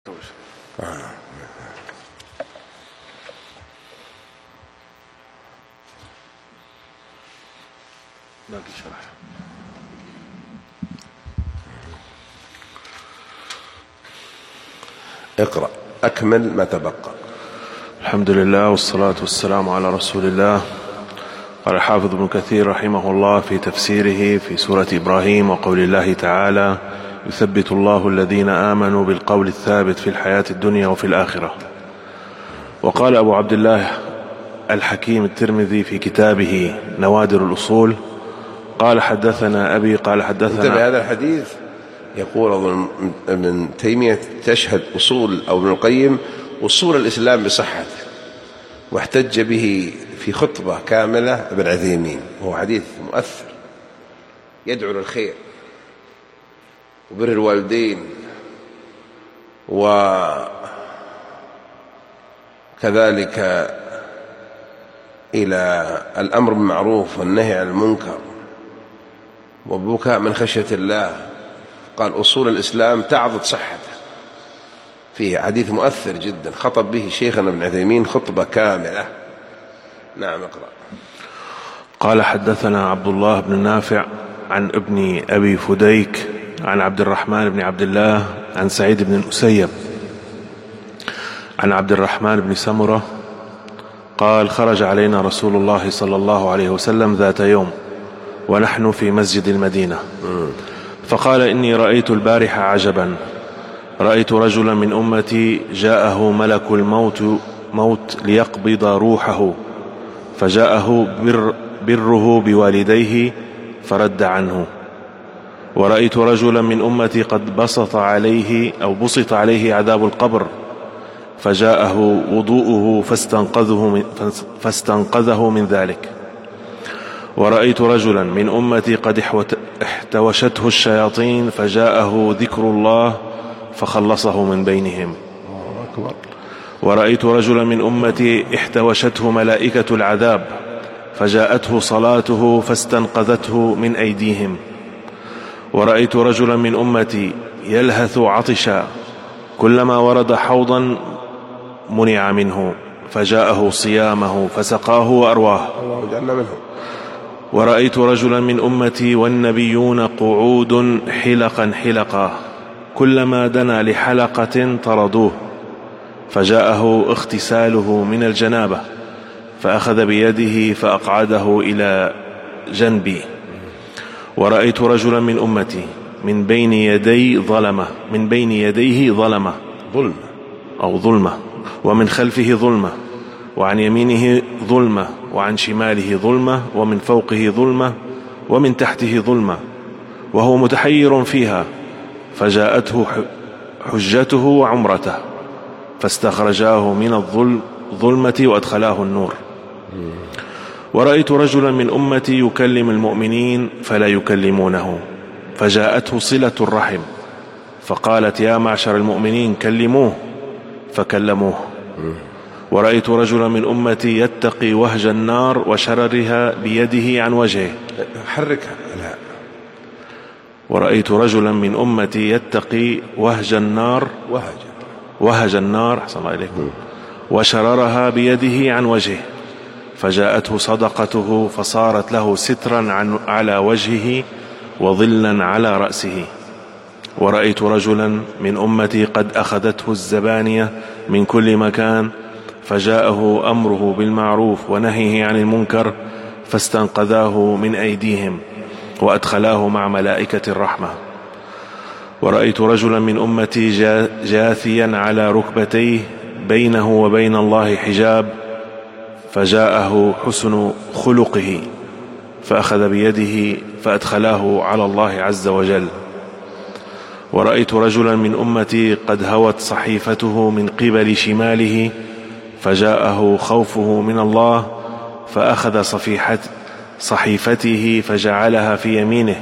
اقرأ أكمل ما تبقى. الحمد لله والصلاة والسلام على رسول الله. قال الحافظ ابن كثير رحمه الله في تفسيره في سورة إبراهيم وقول الله تعالى: يثبت الله الذين آمنوا بالقول الثابت في الحياة الدنيا وفي الآخرة. وقال أبو عبد الله الحكيم الترمذي في كتابه نوادر الأصول قال: حدثنا أبي قال حدثنا. انتبه، هذا الحديث يقول ابن تيمية تشهد أصول أو ابن القيم أصول الإسلام بصحته، واحتج به في خطبة كاملة ابن عثيمين، وهو حديث مؤثر يدعو للخير وبر الوالدين وكذلك إلى الأمر بالمعروف والنهي عن المنكر والبكاء من خشية الله. قال أصول الإسلام تعضد صحته، فيه حديث مؤثر جدا خطب به شيخنا ابن عثيمين خطبة كاملة. نعم اقرأ. قال: حدثنا عبد الله بن نافع عن ابن أبي فديك عن عبد الرحمن بن عبد الله عن سعيد بن المسيب عن عبد الرحمن بن سمرة قال: خرج علينا رسول الله صلى الله عليه وسلم ذات يوم ونحن في مسجد المدينة، فقال: إني رأيت البارحة عجبا، رأيت رجلا من أمتي جاءه ملك الموت ليقبض روحه، فجاءه بره بوالديه فرد عنه. ورأيت رجلا من أمتي قد بسط عليه عذاب القبر، فجاءه وضوءه فاستنقذه من ذلك. ورأيت رجلا من أمتي قد احتوشته الشياطين، فجاءه ذكر الله فخلصه من بينهم. ورأيت رجلا من أمتي احتوشته ملائكة العذاب، فجاءته صلاته فاستنقذته من أيديهم. ورأيت رجلا من أمتي يلهث عطشا، كلما ورد حوضا منع منه، فجاءه صيامه فسقاه وأرواه. ورأيت رجلا من أمتي والنبيون قعود حلقا، كلما دنا لحلقة طردوه، فجاءه اغتساله من الجنابة، فأخذ بيده فأقعده إلى جنبي. ورأيت رجلا من أمتي من بين يديه ظلمة أو ظلمة، ومن خلفه ظلمة، وعن يمينه ظلمة، وعن شماله ظلمة، ومن فوقه ظلمة، ومن تحته ظلمة، وهو متحير فيها، فجاءته حجته وعمرته، فاستخرجاه من الظلمة وأدخلاه النور. ورأيت رجلا من أمتي يكلم المؤمنين فلا يكلمونه، فجاءته صلة الرحم، فقالت: يا معشر المؤمنين كلموه، فكلموه. ورأيت رجلا من أمتي يتقي وهج النار وشررها بيده عن وجهه، حركها. لا. ورأيت رجلا من أمتي يتقي وهج النار أحسن الله إليكم وشررها بيده عن وجهه، فجاءته صدقته فصارت له سترا على وجهه وظلا على رأسه. ورأيت رجلا من أمتي قد أخذته الزبانية من كل مكان، فجاءه أمره بالمعروف ونهيه عن المنكر، فاستنقذاه من أيديهم وأدخلاه مع ملائكة الرحمة. ورأيت رجلا من أمتي جاثيا على ركبتيه بينه وبين الله حجاب، فجاءه حسن خلقه، فأخذ بيده فأدخلاه على الله عز وجل. ورأيت رجلا من أمتي قد هوت صحيفته من قبل شماله، فجاءه خوفه من الله، فأخذ صحيفته فجعلها في يمينه.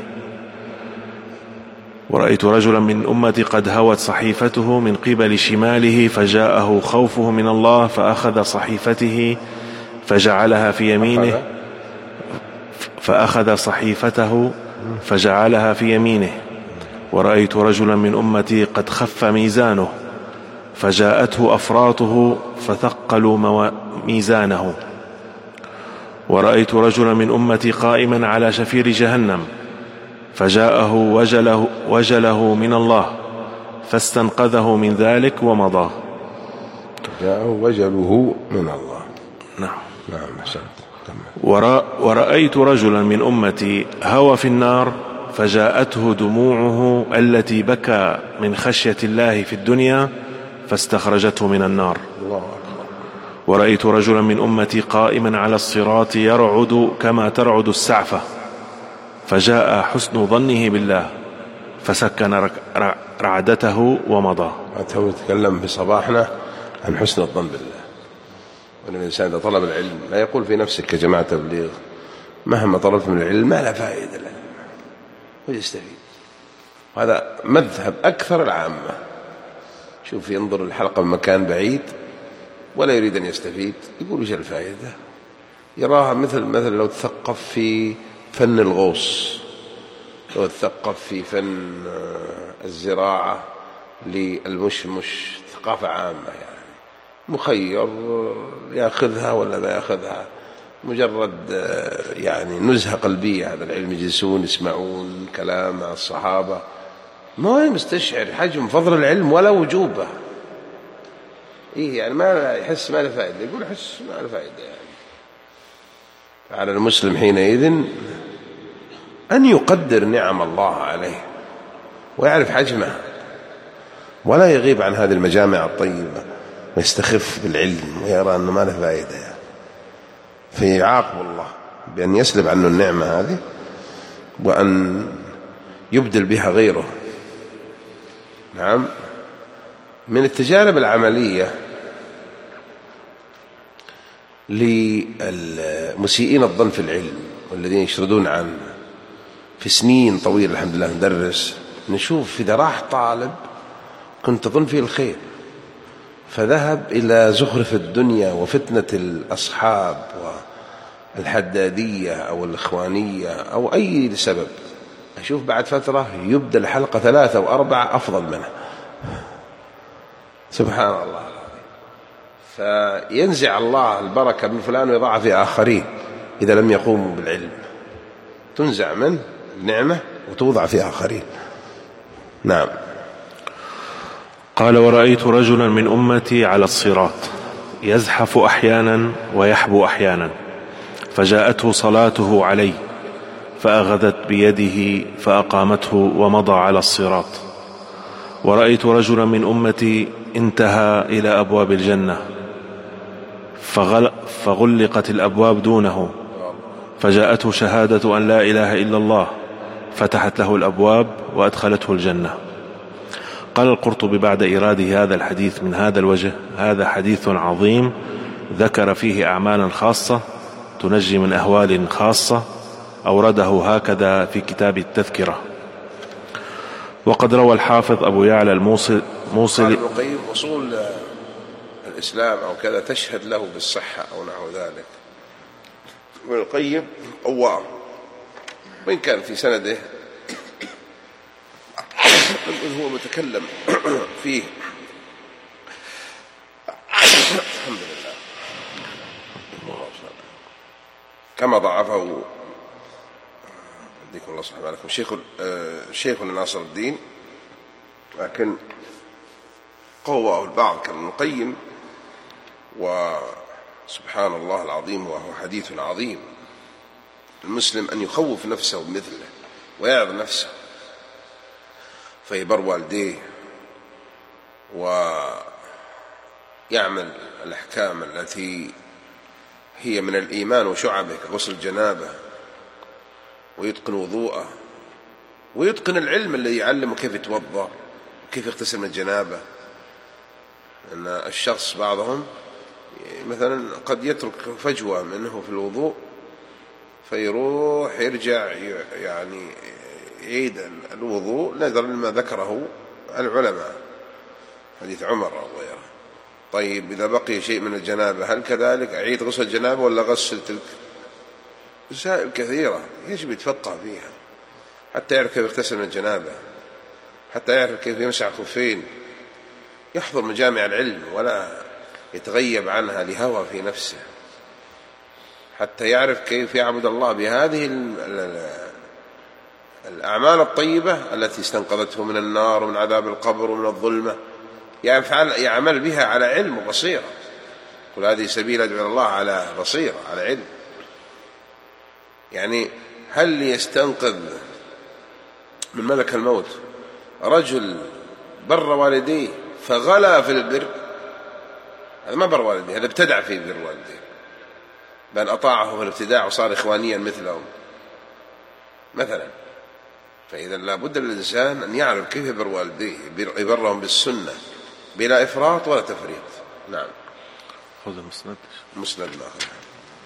ورأيت رجلا من أمتي قد هوت صحيفته من قبل شماله، فجاءه خوفه من الله، فأخذ صحيفته فجعلها في يمينه. ورأيت رجلا من أمتي قد خف ميزانه، فجاءته أفراطه فثقلوا ميزانه. ورأيت رجلا من أمتي قائما على شفير جهنم، فجاءه وجله من الله فاستنقذه من ذلك ومضى. جاءه وجله من الله. نعم. أحسنت. ورأيت رجلا من أمتي هوى في النار، فجاءته دموعه التي بكى من خشية الله في الدنيا فاستخرجته من النار. الله أكبر. ورأيت رجلا من أمتي قائما على الصراط يرعد كما ترعد السعفة، فجاء حسن ظنه بالله فسكن رعدته ومضى. نتكلم في صباحنا عن حسن الظن بالله، وأن الإنسان إذا طلب العلم لا يقول في نفسك كجماعة تبليغ مهما طلبت من العلم ما لا فائدة له ويستفيد. هذا مذهب أكثر العامة. شوف، ينظر الحلقة بمكان بعيد ولا يريد أن يستفيد، يقول وش الفائدة؟ يراها مثل لو تثقف في فن الغوص، لو تثقف في فن الزراعة للمشمش، ثقافة عامة يعني، مخير يأخذها ولا ما يأخذها، مجرد يعني نزهة قلبية. هذا العلم يجلسون يسمعون كلام الصحابة، ما هو مستشعر حجم فضل العلم ولا وجوبه. يعني ما يحس ما له فائدة، يقول يحس ما له فائدة يعني. على المسلم حينئذ أن يقدر نعم الله عليه ويعرف حجمها، ولا يغيب عن هذه المجامع الطيبة ويستخف بالعلم ويرى أنه ما له فائدة يعني. فيعاقب الله بأن يسلب عنه النعمة هذه وأن يبدل بها غيره. نعم. من التجارب العملية للمسيئين الظن في العلم والذين يشردون عنه في سنين طويلة الحمد لله ندرس، نشوف إذا راح طالب كنت تظن فيه الخير فذهب إلى زخرف الدنيا وفتنة الأصحاب والحدادية أو الإخوانية أو أي سبب، أشوف بعد فترة يبدأ حلقة 3 و4 أفضل منها. سبحان الله. فينزع الله البركة من فلان ويضعها في آخرين إذا لم يقوموا بالعلم، تنزع منه النعمة وتوضع في آخرين. نعم. قال: ورأيت رجلا من أمتي على الصراط يزحف أحيانا ويحبو أحيانا، فجاءته صلاته علي فأخذت بيده فأقامته ومضى على الصراط. ورأيت رجلا من أمتي انتهى إلى أبواب الجنة فغلقت الأبواب دونه، فجاءته شهادة أن لا إله إلا الله فتحت له الأبواب وأدخلته الجنة. قال القرطبي بعد إراده هذا الحديث من هذا الوجه: هذا حديث عظيم ذكر فيه أعمالا خاصة تنجي من أهوال خاصة، أورده هكذا في كتاب التذكرة. وقد روى الحافظ أبو يعلى الموصلي قال ابن القيم: أصول الإسلام أو كذا تشهد له بالصحة أو نحو ذلك. ابن القيم قوام، وإن كان في سنده هو متكلم فيه الحمد لله كما ضعفه يديكم الله سبحانه لكم شيخ ناصر الدين، لكن قواه البعض كابن القيم. وسبحان الله العظيم، وهو حديث عظيم. المسلم أن يخوف نفسه بمثله ويعظ نفسه فيبر والديه ويعمل الأحكام التي هي من الإيمان وشعبه كغسل الجنابة، ويتقن وضوءه، ويتقن العلم الذي يعلمه كيف يتوضأ وكيف يغتسل من الجنابة. أن الشخص بعضهم مثلا قد يترك فجوة منه في الوضوء فيروح يرجع يعني يعيد الوضوء نظرا لما ذكره العلماء، حديث عمر أو غيره. طيب إذا بقي شيء من الجنابة هل كذلك أعيد غسل الجنابة ولا غسل تلك؟ مسائل كثيرة يجب يتفقه فيها حتى يعرف كيف يغتسل من الجنابة، حتى يعرف كيف يمسح الخفين، يحضر مجامع العلم ولا يتغيب عنها لهوى في نفسه، حتى يعرف كيف يعبد الله بهذه الأعمال الطيبة التي استنقذته من النار ومن عذاب القبر ومن الظلمة، يعمل بها على علم وبصيرة. قل هذه سبيل أدعو إلى الله على بصيرة، على علم. يعني هل يستنقذ من ملك الموت رجل بر والديه فغلا في البر؟ هذا ما بر والديه، هذا ابتدع في بر والديه، بل أطاعه في الابتداع وصار إخوانيا مثلهم مثلا. فإذا لا بد للإنسان أن يعرف كيف يبر والديه، يبرهم بالسنة بلا إفراط ولا تفريط. نعم. خذ مسند الآخر.